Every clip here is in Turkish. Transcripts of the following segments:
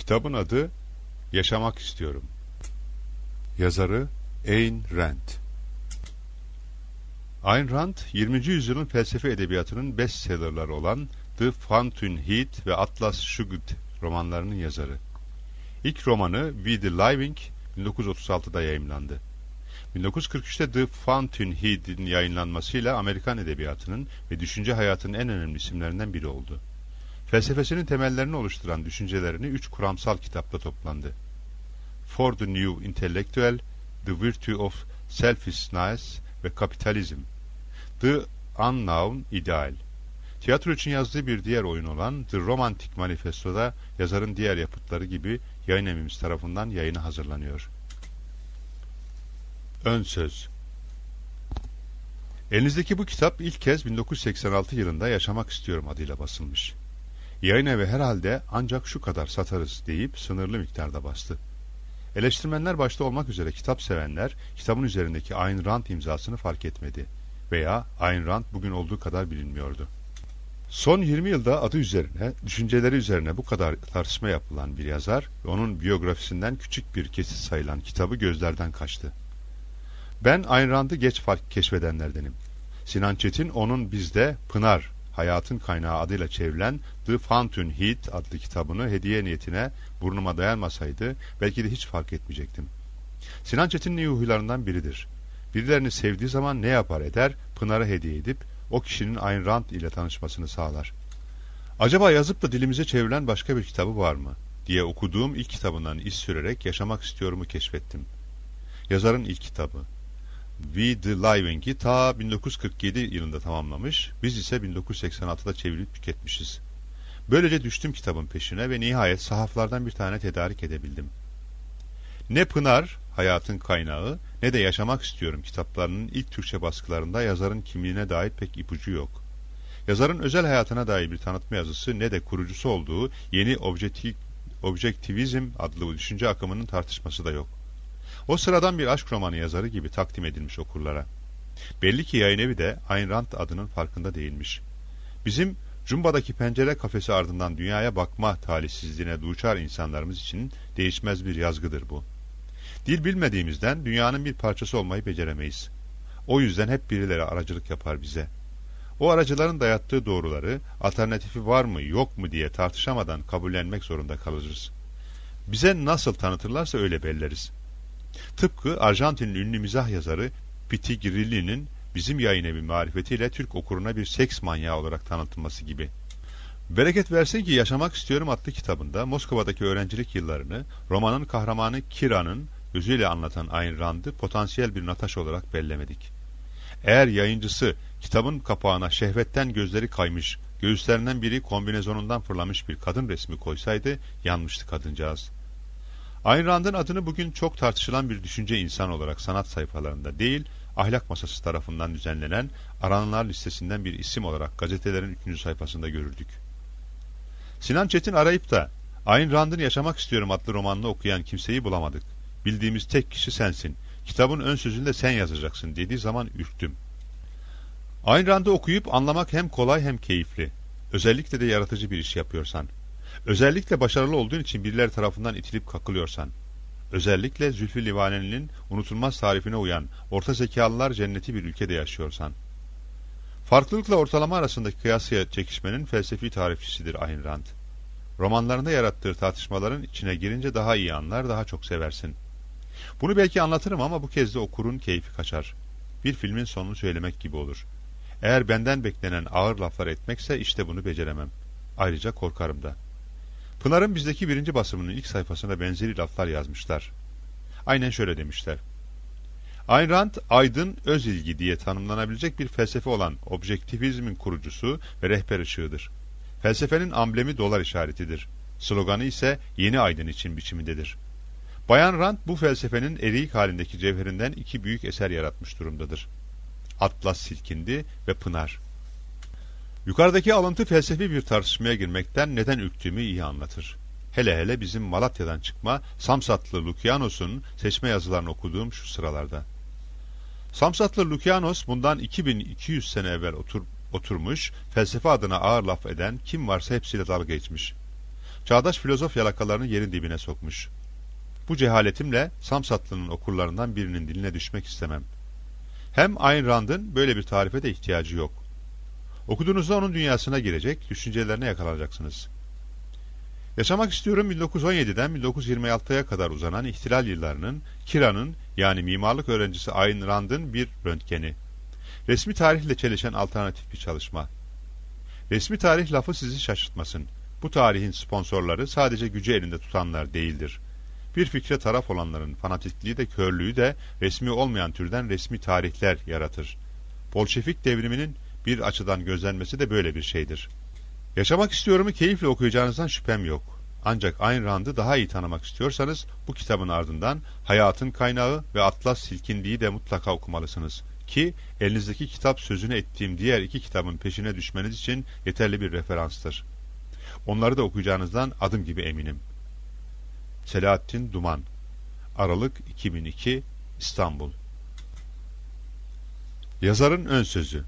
Kitabın adı Yaşamak İstiyorum. Yazarı Ayn Rand. Ayn Rand, 20. yüzyılın felsefe edebiyatının bestsellerleri olan The Fountainhead ve Atlas Shrugged romanlarının yazarı. İlk romanı We the Living 1936'da yayımlandı. 1943'te The Fountainhead'in yayınlanmasıyla Amerikan edebiyatının ve düşünce hayatının en önemli isimlerinden biri oldu. Felsefesinin temellerini oluşturan düşüncelerini 3 kuramsal kitapta toplandı. For the New Intellectual, The Virtue of Selfishness ve Kapitalizm, The Unknown Ideal. Tiyatro için yazdığı bir diğer oyun olan The Romantic Manifesto'da yazarın diğer yapıtları gibi yayın evimiz tarafından yayına hazırlanıyor. Ön söz. Elinizdeki bu kitap ilk kez 1986 yılında Yaşamak İstiyorum adıyla basılmış. Yayın evi herhalde ancak şu kadar satarız deyip sınırlı miktarda bastı. Eleştirmenler başta olmak üzere kitap sevenler kitabın üzerindeki Ayn Rand imzasını fark etmedi veya Ayn Rand bugün olduğu kadar bilinmiyordu. Son 20 yılda adı üzerine, düşünceleri üzerine bu kadar tartışma yapılan bir yazar ve onun biyografisinden küçük bir kesit sayılan kitabı gözlerden kaçtı. Ben Ayn Rand'ı geç keşfedenlerdenim. Sinan Çetin onun bizde Pınar, Hayatın Kaynağı adıyla çevrilen The Fountainhead adlı kitabını hediye niyetine burnuma dayanmasaydı belki de hiç fark etmeyecektim. Sinan Çetin'in iyi huylarından biridir. Birilerini sevdiği zaman ne yapar eder, Pınar'a hediye edip o kişinin Ayn Rand ile tanışmasını sağlar. Acaba yazıp da dilimize çevrilen başka bir kitabı var mı diye okuduğum ilk kitabından iz sürerek Yaşamak İstiyorum'u keşfettim. Yazarın ilk kitabı. We the Living'i ta 1947 yılında tamamlamış, biz ise 1986'da çevirip tüketmişiz. Böylece düştüm kitabın peşine ve nihayet sahaflardan bir tane tedarik edebildim. Ne Pınar, Hayatın Kaynağı, ne de Yaşamak İstiyorum kitaplarının ilk Türkçe baskılarında yazarın kimliğine dair pek ipucu yok. Yazarın özel hayatına dair bir tanıtma yazısı ne de kurucusu olduğu yeni objektivizm adlı düşünce akımının tartışması da yok. O sıradan bir aşk romanı yazarı gibi takdim edilmiş okurlara. Belli ki yayınevi de Ayn Rand adının farkında değilmiş. Bizim Cumba'daki pencere kafesi ardından dünyaya bakma talihsizliğine duçar insanlarımız için değişmez bir yazgıdır bu. Dil bilmediğimizden dünyanın bir parçası olmayı beceremeyiz. O yüzden hep birileri aracılık yapar bize. O aracıların dayattığı doğruları, alternatifi var mı yok mu diye tartışamadan kabullenmek zorunda kalırız. Bize nasıl tanıtırlarsa öyle belleriz. Tıpkı Arjantinli ünlü mizah yazarı Piti Grilli'nin bizim yayınevi marifetiyle Türk okuruna bir seks manyağı olarak tanıtılması gibi. Bereket versin ki Yaşamak İstiyorum adlı kitabında Moskova'daki öğrencilik yıllarını romanın kahramanı Kira'nın gözüyle anlatan Ayn Rand'ı potansiyel bir Natasha olarak bellemedik. Eğer yayıncısı kitabın kapağına şehvetten gözleri kaymış, göğüslerinden biri kombinezonundan fırlamış bir kadın resmi koysaydı yanmıştı kadıncağız. Ayn Rand'ın adını bugün çok tartışılan bir düşünce insanı olarak sanat sayfalarında değil, ahlak masası tarafından düzenlenen arananlar listesinden bir isim olarak gazetelerin 3. sayfasında görürdük. Sinan Çetin arayıp da Ayn Rand'ın Yaşamak İstiyorum adlı romanını okuyan kimseyi bulamadık. Bildiğimiz tek kişi sensin. Kitabın ön sözünü de sen yazacaksın dediği zaman ürktüm. Ayn Rand'ı okuyup anlamak hem kolay hem keyifli. Özellikle de yaratıcı bir iş yapıyorsan. Özellikle başarılı olduğun için birileri tarafından itilip kakılıyorsan. Özellikle Zülfü Livaneli'nin unutulmaz tarifine uyan orta zekalılar cenneti bir ülkede yaşıyorsan. Farklılıkla ortalama arasındaki kıyasıya çekişmenin felsefi tarifçisidir Ayn Rand. Romanlarında yarattığı tartışmaların içine girince daha iyi anlar, daha çok seversin. Bunu belki anlatırım ama bu kez de okurun keyfi kaçar. Bir filmin sonunu söylemek gibi olur. Eğer benden beklenen ağır laflar etmekse işte bunu beceremem. Ayrıca korkarım da. Pınar'ın bizdeki 1. basımının ilk sayfasına benzeri laflar yazmışlar. Aynen şöyle demişler. Ayn Rand, aydın öz ilgi diye tanımlanabilecek bir felsefe olan objektivizmin kurucusu ve rehber ışığıdır. Felsefenin amblemi dolar işaretidir. Sloganı ise yeni aydın için biçimindedir. Bayan Rand bu felsefenin eriyik halindeki cevherinden 2 büyük eser yaratmış durumdadır. Atlas Silkindi ve Pınar. Yukarıdaki alıntı felsefi bir tartışmaya girmekten neden ürktüğümü iyi anlatır. Hele hele bizim Malatya'dan çıkma Samsatlı Lukianos'un seçme yazılarını okuduğum şu sıralarda. Samsatlı Lukianos bundan 2200 sene evvel oturmuş, felsefe adına ağır laf eden kim varsa hepsiyle dalga geçmiş. Çağdaş filozof yalakalarını yerin dibine sokmuş. Bu cehaletimle Samsatlı'nın okurlarından birinin diline düşmek istemem. Hem Ayn Rand'ın böyle bir tarife de ihtiyacı yok. Okuduğunuzda onun dünyasına girecek, düşüncelerine yakalanacaksınız. Yaşamak istiyorum 1917'den 1926'ya kadar uzanan ihtilal yıllarının, Kira'nın yani mimarlık öğrencisi Ayn Rand'ın bir röntgeni. Resmi tarihle çelişen alternatif bir çalışma. Resmi tarih lafı sizi şaşırtmasın. Bu tarihin sponsorları sadece gücü elinde tutanlar değildir. Bir fikre taraf olanların fanatikliği de körlüğü de resmi olmayan türden resmi tarihler yaratır. Bolşevik devriminin bir açıdan gözlenmesi de böyle bir şeydir. Yaşamak istiyorumu keyifle okuyacağınızdan şüphem yok. Ancak Ayn Rand'ı daha iyi tanımak istiyorsanız bu kitabın ardından Hayatın Kaynağı ve Atlas Silkindiği de mutlaka okumalısınız. Ki elinizdeki kitap sözünü ettiğim diğer iki kitabın peşine düşmeniz için yeterli bir referanstır. Onları da okuyacağınızdan adım gibi eminim. Selahattin Duman, Aralık 2002, İstanbul. Yazarın ön sözü.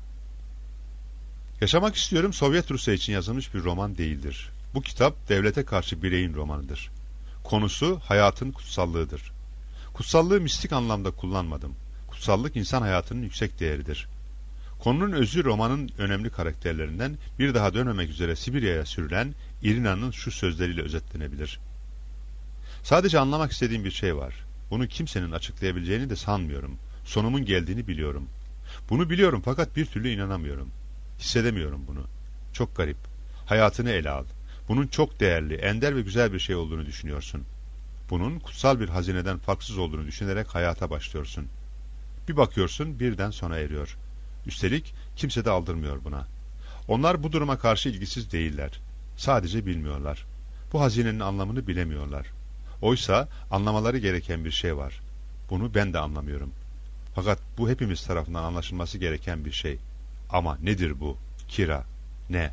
Yaşamak istiyorum Sovyet Rusya için yazılmış bir roman değildir. Bu kitap devlete karşı bireyin romanıdır. Konusu hayatın kutsallığıdır. Kutsallığı mistik anlamda kullanmadım. Kutsallık insan hayatının yüksek değeridir. Konunun özü romanın önemli karakterlerinden bir daha dönmemek üzere Sibirya'ya sürülen Irina'nın şu sözleriyle özetlenebilir. Sadece anlamak istediğim bir şey var. Bunu kimsenin açıklayabileceğini de sanmıyorum. Sonumun geldiğini biliyorum. Bunu biliyorum fakat bir türlü inanamıyorum. Hissedemiyorum bunu. Çok garip. Hayatını ele al. Bunun çok değerli, ender ve güzel bir şey olduğunu düşünüyorsun. Bunun kutsal bir hazineden farksız olduğunu düşünerek hayata başlıyorsun. Bir bakıyorsun birden sona eriyor. Üstelik kimse de aldırmıyor buna. Onlar bu duruma karşı ilgisiz değiller. Sadece bilmiyorlar. Bu hazinenin anlamını bilemiyorlar. Oysa anlamaları gereken bir şey var. Bunu ben de anlamıyorum. Fakat bu hepimiz tarafından anlaşılması gereken bir şey. Ama nedir bu? Kira. Ne?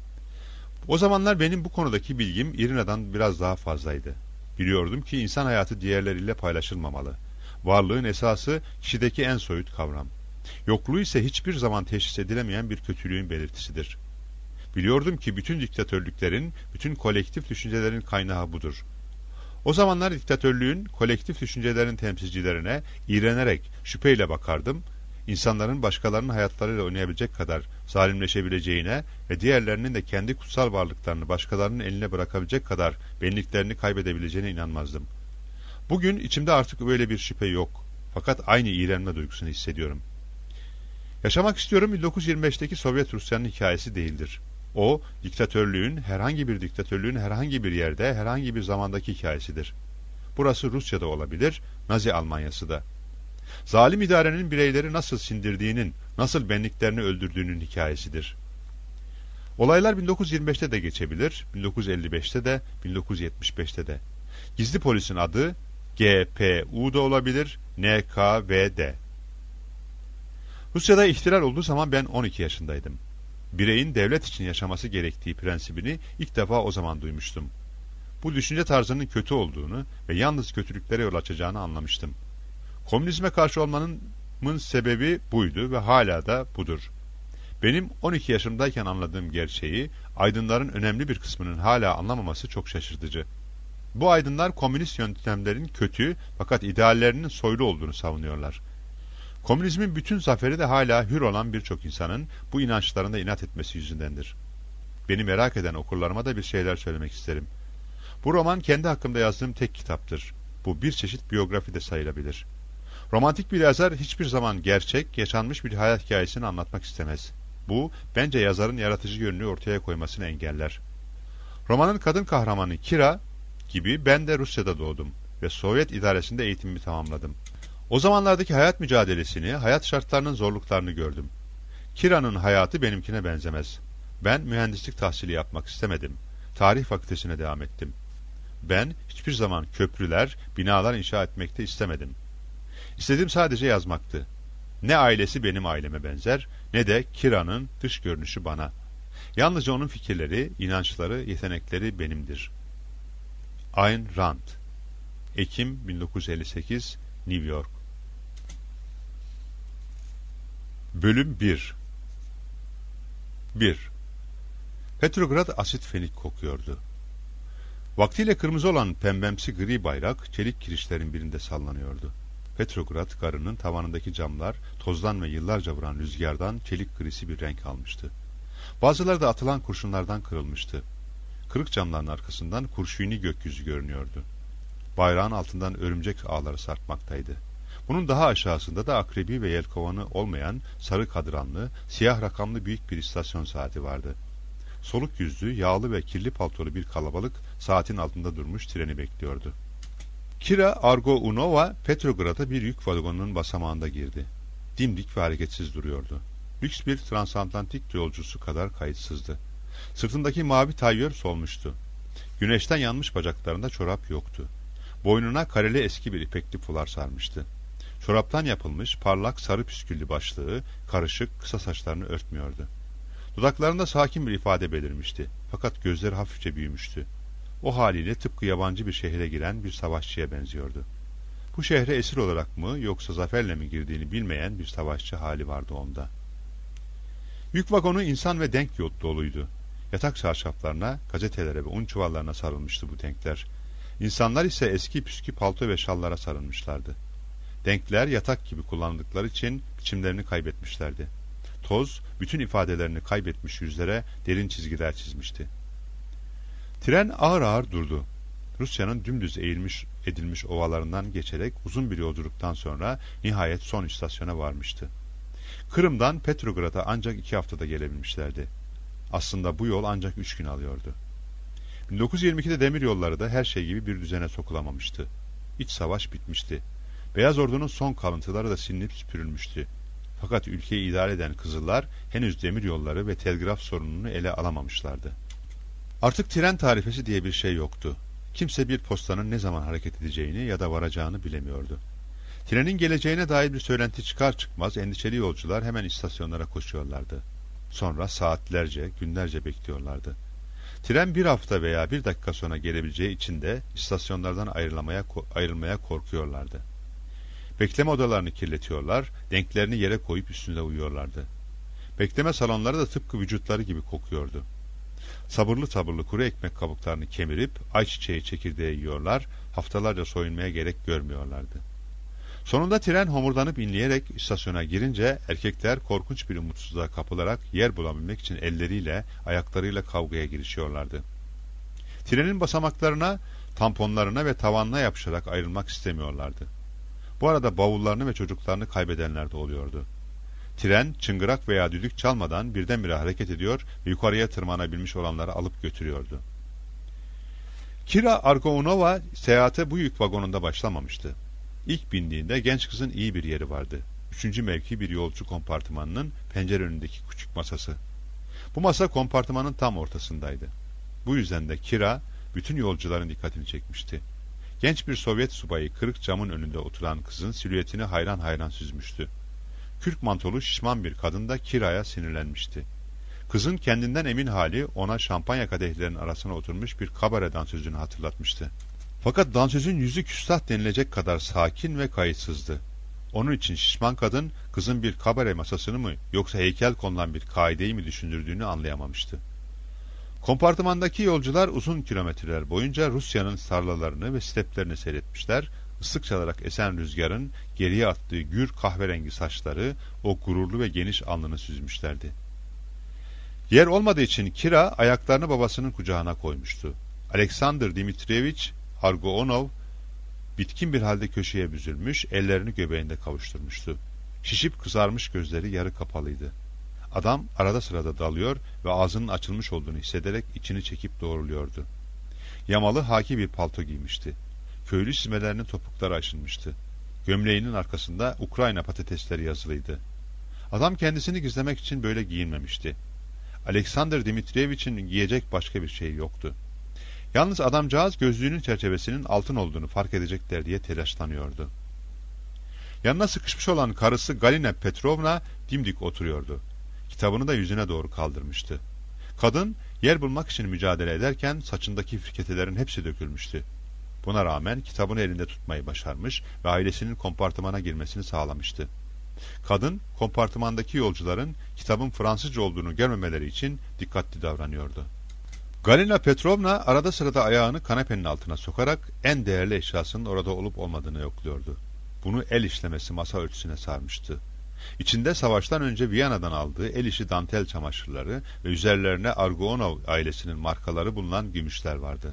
O zamanlar benim bu konudaki bilgim Irina'dan biraz daha fazlaydı. Biliyordum ki insan hayatı diğerleriyle paylaşılmamalı. Varlığın esası kişideki en soyut kavram. Yokluğu ise hiçbir zaman teşhis edilemeyen bir kötülüğün belirtisidir. Biliyordum ki bütün diktatörlüklerin, bütün kolektif düşüncelerin kaynağı budur. O zamanlar diktatörlüğün, kolektif düşüncelerin temsilcilerine iğrenerek, şüpheyle bakardım. İnsanların başkalarının hayatlarıyla oynayabilecek kadar zalimleşebileceğine ve diğerlerinin de kendi kutsal varlıklarını başkalarının eline bırakabilecek kadar benliklerini kaybedebileceğine inanmazdım. Bugün içimde artık öyle bir şüphe yok. Fakat aynı iğrenme duygusunu hissediyorum. Yaşamak istiyorum 1925'teki Sovyet Rusya'nın hikayesi değildir. O, herhangi bir diktatörlüğün herhangi bir yerde, herhangi bir zamandaki hikayesidir. Burası Rusya'da olabilir, Nazi Almanya'sı da. Zalim idarenin bireyleri nasıl sindirdiğinin, nasıl benliklerini öldürdüğünün hikayesidir. Olaylar 1925'te de geçebilir, 1955'te de, 1975'te de. Gizli polisin adı GPU da olabilir, NKVD. Rusya'da ihtilal olduğu zaman ben 12 yaşındaydım. Bireyin devlet için yaşaması gerektiği prensibini ilk defa o zaman duymuştum. Bu düşünce tarzının kötü olduğunu ve yalnız kötülüklere yol açacağını anlamıştım. Komünizme karşı olmanın sebebi buydu ve hala da budur. Benim 12 yaşımdayken anladığım gerçeği, aydınların önemli bir kısmının hala anlamaması çok şaşırtıcı. Bu aydınlar komünist yöntemlerin kötü fakat ideallerinin soylu olduğunu savunuyorlar. Komünizmin bütün zaferi de hala hür olan birçok insanın bu inançlarında inat etmesi yüzündendir. Beni merak eden okurlarıma da bir şeyler söylemek isterim. Bu roman kendi hakkımda yazdığım tek kitaptır. Bu bir çeşit biyografi de sayılabilir. Romantik bir yazar hiçbir zaman gerçek, yaşanmış bir hayat hikayesini anlatmak istemez. Bu, bence yazarın yaratıcı yönünü ortaya koymasını engeller. Romanın kadın kahramanı Kira gibi ben de Rusya'da doğdum ve Sovyet idaresinde eğitimimi tamamladım. O zamanlardaki hayat mücadelesini, hayat şartlarının zorluklarını gördüm. Kira'nın hayatı benimkine benzemez. Ben mühendislik tahsili yapmak istemedim. Tarih fakültesine devam ettim. Ben hiçbir zaman köprüler, binalar inşa etmekte istemedim. İstediğim sadece yazmaktı. Ne ailesi benim aileme benzer, ne de Kira'nın dış görünüşü bana. Yalnızca onun fikirleri, inançları, yetenekleri benimdir. Ayn Rand, Ekim 1958, New York. Bölüm 1. Petrograd asit fenik kokuyordu. Vaktiyle kırmızı olan pembemsi gri bayrak çelik kirişlerin birinde sallanıyordu. Petrograd garının tavanındaki camlar tozdan ve yıllarca vuran rüzgardan çelik grisi bir renk almıştı. Bazıları da atılan kurşunlardan kırılmıştı. Kırık camların arkasından kurşuni gökyüzü görünüyordu. Bayrağın altından örümcek ağları sarkmaktaydı. Bunun daha aşağısında da akrebi ve yelkovanı olmayan sarı kadranlı, siyah rakamlı büyük bir istasyon saati vardı. Soluk yüzlü, yağlı ve kirli paltolu bir kalabalık saatin altında durmuş treni bekliyordu. Kira Argounova Petrograd'a bir yük vagonunun basamağında girdi. Dimdik ve hareketsiz duruyordu. Lüks bir transatlantik yolcusu kadar kayıtsızdı. Sırtındaki mavi tayyör solmuştu. Güneşten yanmış bacaklarında çorap yoktu. Boynuna kareli eski bir ipekli fular sarmıştı. Çoraptan yapılmış parlak sarı püsküllü başlığı karışık kısa saçlarını örtmüyordu. Dudaklarında sakin bir ifade belirmişti. Fakat gözleri hafifçe büyümüştü. O haliyle tıpkı yabancı bir şehre giren bir savaşçıya benziyordu. Bu şehre esir olarak mı yoksa zaferle mi girdiğini bilmeyen bir savaşçı hali vardı onda. Yük vagonu insan ve denk doluydu. Yatak çarşaflarına, gazetelere ve un çuvallarına sarılmıştı bu denkler. İnsanlar ise eski püskü palto ve şallara sarılmışlardı. Denkler yatak gibi kullanıldıkları için biçimlerini kaybetmişlerdi. Toz, bütün ifadelerini kaybetmiş yüzlere derin çizgiler çizmişti. Tren ağır ağır durdu. Rusya'nın dümdüz edilmiş ovalarından geçerek uzun bir yolculuktan sonra nihayet son istasyona varmıştı. Kırım'dan Petrograd'a ancak 2 haftada gelebilmişlerdi. Aslında bu yol ancak 3 gün alıyordu. 1922'de demir yolları da her şey gibi bir düzene sokulamamıştı. İç savaş bitmişti. Beyaz Ordu'nun son kalıntıları da silinip süpürülmüştü. Fakat ülkeyi idare eden Kızıllar henüz demir yolları ve telgraf sorununu ele alamamışlardı. Artık tren tarifesi diye bir şey yoktu. Kimse bir postanın ne zaman hareket edeceğini ya da varacağını bilemiyordu. Trenin geleceğine dair bir söylenti çıkar çıkmaz endişeli yolcular hemen istasyonlara koşuyorlardı. Sonra saatlerce, günlerce bekliyorlardı. Tren 1 hafta veya 1 dakika sonra gelebileceği için de istasyonlardan ayrılmaya korkuyorlardı. Bekleme odalarını kirletiyorlar, denklerini yere koyup üstünde uyuyorlardı. Bekleme salonları da tıpkı vücutları gibi kokuyordu. Sabırlı sabırlı kuru ekmek kabuklarını kemirip ayçiçeği çekirdeği yiyorlar, haftalarca soyunmaya gerek görmüyorlardı. Sonunda tren homurdanıp inleyerek istasyona girince erkekler korkunç bir umutsuzluğa kapılarak yer bulabilmek için elleriyle, ayaklarıyla kavgaya girişiyorlardı. Trenin basamaklarına, tamponlarına ve tavanına yapışarak ayrılmak istemiyorlardı. Bu arada bavullarını ve çocuklarını kaybedenler de oluyordu. Tren çıngırak veya düdük çalmadan birdenbire hareket ediyor ve yukarıya tırmanabilmiş olanları alıp götürüyordu. Kira Argounova seyahate bu yük vagonunda başlamamıştı. İlk bindiğinde genç kızın iyi bir yeri vardı. 3. mevki bir yolcu kompartımanının pencere önündeki küçük masası. Bu masa kompartımanın tam ortasındaydı. Bu yüzden de Kira bütün yolcuların dikkatini çekmişti. Genç bir Sovyet subayı kırık camın önünde oturan kızın silüetini hayran hayran süzmüştü. Kürk mantolu şişman bir kadın da Kira'ya sinirlenmişti. Kızın kendinden emin hali ona şampanya kadehlerinin arasına oturmuş bir kabare dansözünü hatırlatmıştı. Fakat dansözün yüzü küstah denilecek kadar sakin ve kayıtsızdı. Onun için şişman kadın kızın bir kabare masasını mı yoksa heykel konulan bir kaideyi mi düşündürdüğünü anlayamamıştı. Kompartımandaki yolcular uzun kilometreler boyunca Rusya'nın tarlalarını ve steplerini seyretmişler, ıslık çalarak esen rüzgarın geriye attığı gür kahverengi saçları o gururlu ve geniş alnını süzmüşlerdi. Yer olmadığı için Kira ayaklarını babasının kucağına koymuştu. Alexander Dmitrievich Argounov bitkin bir halde köşeye büzülmüş, ellerini göbeğinde kavuşturmuştu. Şişip kızarmış gözleri yarı kapalıydı. Adam arada sırada dalıyor ve ağzının açılmış olduğunu hissederek içini çekip doğruluyordu. Yamalı haki bir palto giymişti. Köylü çizmelerinin topukları aşınmıştı. Gömleğinin arkasında Ukrayna patatesleri yazılıydı. Adam kendisini gizlemek için böyle giyinmemişti. Alexander Dmitrievich'in giyecek başka bir şey yoktu. Yalnız adamcağız gözlüğünün çerçevesinin altın olduğunu fark edecekler diye telaşlanıyordu. Yanına sıkışmış olan karısı Galina Petrovna dimdik oturuyordu. Kitabını da yüzüne doğru kaldırmıştı. Kadın yer bulmak için mücadele ederken saçındaki firketelerin hepsi dökülmüştü. Buna rağmen kitabını elinde tutmayı başarmış ve ailesinin kompartımana girmesini sağlamıştı. Kadın kompartımandaki yolcuların kitabın Fransızca olduğunu görmemeleri için dikkatli davranıyordu. Galina Petrovna arada sırada ayağını kanepenin altına sokarak en değerli eşyasının orada olup olmadığını yokluyordu. Bunu el işlemesi masa örtüsüne sarmıştı. İçinde savaştan önce Viyana'dan aldığı el işi dantel çamaşırları ve üzerlerine Argounov ailesinin markaları bulunan gümüşler vardı.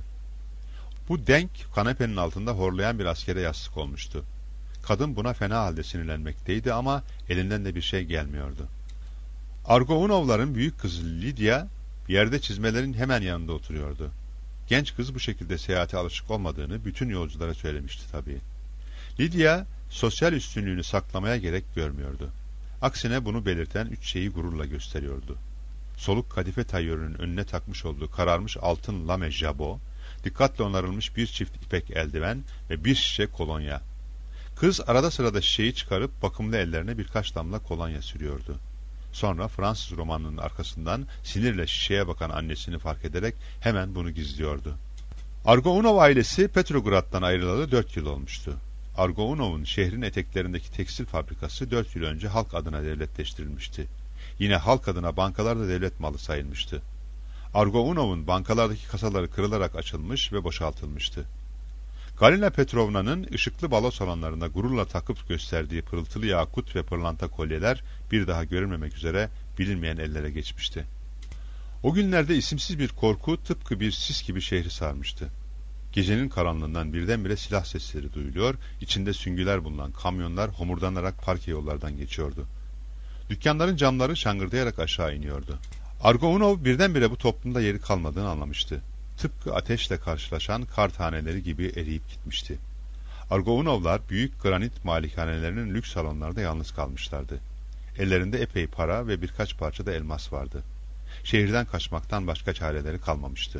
Bu denk kanepenin altında horlayan bir askere yastık olmuştu. Kadın buna fena halde sinirlenmekteydi ama elinden de bir şey gelmiyordu. Argounovların büyük kızı Lydia yerde çizmelerin hemen yanında oturuyordu. Genç kız bu şekilde seyahate alışık olmadığını bütün yolculara söylemişti tabii. Lydia sosyal üstünlüğünü saklamaya gerek görmüyordu. Aksine bunu belirten 3 şeyi gururla gösteriyordu. Soluk kadife tayyörünün önüne takmış olduğu kararmış altın lame jabot, dikkatle onarılmış bir çift ipek eldiven ve bir şişe kolonya. Kız arada sırada şişeyi çıkarıp bakımlı ellerine birkaç damla kolonya sürüyordu. Sonra Fransız romanının arkasından sinirle şişeye bakan annesini fark ederek hemen bunu gizliyordu. Argounov ailesi Petrograd'dan ayrılalı 4 yıl olmuştu. Argounov'un şehrin eteklerindeki tekstil fabrikası 4 yıl önce halk adına devletleştirilmişti. Yine halk adına bankalar da devlet malı sayılmıştı. Argounov'un bankalardaki kasaları kırılarak açılmış ve boşaltılmıştı. Galina Petrovna'nın ışıklı balo salonlarında gururla takıp gösterdiği pırıltılı yakut ve pırlanta kolyeler bir daha görülmemek üzere bilinmeyen ellere geçmişti. O günlerde isimsiz bir korku tıpkı bir sis gibi şehri sarmıştı. Gecenin karanlığından birdenbire silah sesleri duyuluyor, içinde süngüler bulunan kamyonlar homurdanarak parke yollardan geçiyordu. Dükkanların camları şangırdayarak aşağı iniyordu. Argounov birdenbire bu toplumda yeri kalmadığını anlamıştı. Tıpkı ateşle karşılaşan kar taneleri gibi eriyip gitmişti. Argounovlar büyük granit malikanelerinin lüks salonlarda yalnız kalmışlardı. Ellerinde epey para ve birkaç parça da elmas vardı. Şehirden kaçmaktan başka çareleri kalmamıştı.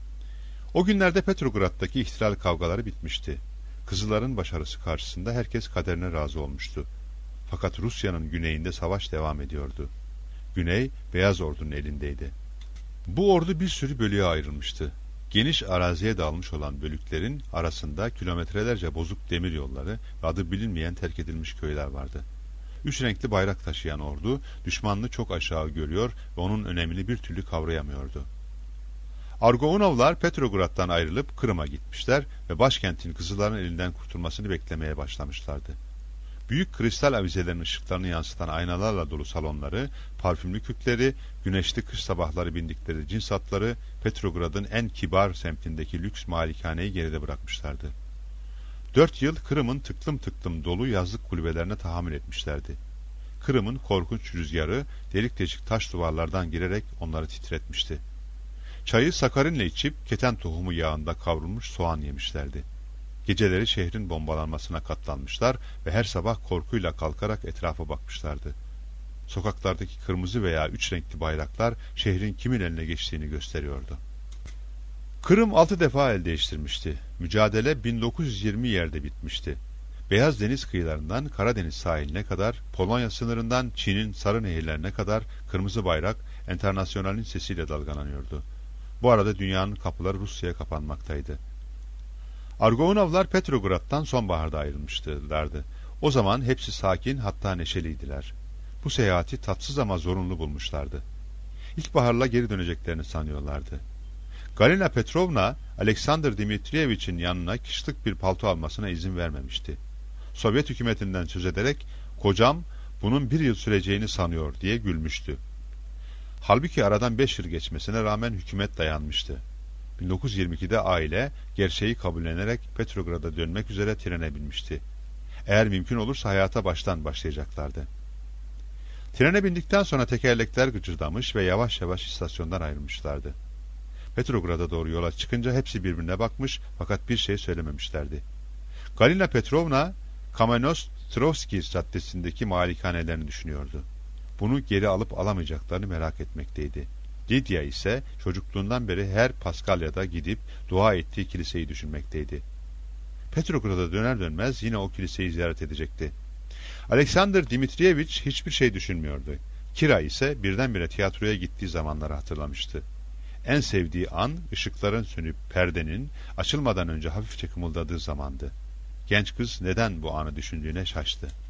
O günlerde Petrograd'daki ihtilal kavgaları bitmişti. Kızılların başarısı karşısında herkes kaderine razı olmuştu. Fakat Rusya'nın güneyinde savaş devam ediyordu. Güney, Beyaz Ordu'nun elindeydi. Bu ordu bir sürü bölüğe ayrılmıştı. Geniş araziye dağılmış olan bölüklerin arasında kilometrelerce bozuk demir yolları ve adı bilinmeyen terk edilmiş köyler vardı. 3 renkli bayrak taşıyan ordu, düşmanını çok aşağı görüyor ve onun önemini bir türlü kavrayamıyordu. Argounovlar Petrograd'dan ayrılıp Kırım'a gitmişler ve başkentin Kızılların elinden kurtulmasını beklemeye başlamışlardı. Büyük kristal avizelerin ışıklarını yansıtan aynalarla dolu salonları, parfümlü kükleri, güneşli kış sabahları bindikleri cins atları Petrograd'ın en kibar semtindeki lüks malikaneyi geride bırakmışlardı. 4 yıl Kırım'ın tıklım tıklım dolu yazlık kulübelerine tahammül etmişlerdi. Kırım'ın korkunç rüzgarı delik deşik taş duvarlardan girerek onları titretmişti. Çayı sakarinle içip keten tohumu yağında kavrulmuş soğan yemişlerdi. Geceleri şehrin bombalanmasına katlanmışlar ve her sabah korkuyla kalkarak etrafa bakmışlardı. Sokaklardaki kırmızı veya 3 renkli bayraklar şehrin kimin eline geçtiğini gösteriyordu. Kırım 6 defa el değiştirmişti. Mücadele 1920 yerde bitmişti. Beyaz Deniz kıyılarından Karadeniz sahiline kadar, Polonya sınırından Çin'in sarı nehirlerine kadar kırmızı bayrak Enternasyonal'in sesiyle dalgalanıyordu. Bu arada dünyanın kapıları Rusya'ya kapanmaktaydı. Argounovlar Petrograd'dan sonbaharda ayrılmışlardı. O zaman hepsi sakin, hatta neşeliydiler. Bu seyahati tatsız ama zorunlu bulmuşlardı. İlkbaharla geri döneceklerini sanıyorlardı. Galina Petrovna, Alexander Dmitrievich'in yanına kışlık bir palto almasına izin vermemişti. Sovyet hükümetinden söz ederek, "Kocam bunun 1 yıl süreceğini sanıyor," diye gülmüştü. Halbuki aradan 5 yıl geçmesine rağmen hükümet dayanmıştı. 1922'de aile gerçeği kabullenerek Petrograd'a dönmek üzere trene binmişti. Eğer mümkün olursa hayata baştan başlayacaklardı. Trene bindikten sonra tekerlekler gıcırdamış ve yavaş yavaş istasyondan ayrılmışlardı. Petrograd'a doğru yola çıkınca hepsi birbirine bakmış fakat bir şey söylememişlerdi. Galina Petrovna, Kamenostrovski caddesindeki malikanelerini düşünüyordu. Bunu geri alıp alamayacaklarını merak etmekteydi. Lydia ise çocukluğundan beri her Paskalya'da gidip dua ettiği kiliseyi düşünmekteydi. Petrograd'a döner dönmez yine o kiliseyi ziyaret edecekti. Alexander Dmitrievich hiçbir şey düşünmüyordu. Kira ise birdenbire tiyatroya gittiği zamanları hatırlamıştı. En sevdiği an ışıkların sönüp perdenin açılmadan önce hafifçe kımıldadığı zamandı. Genç kız neden bu anı düşündüğüne şaştı.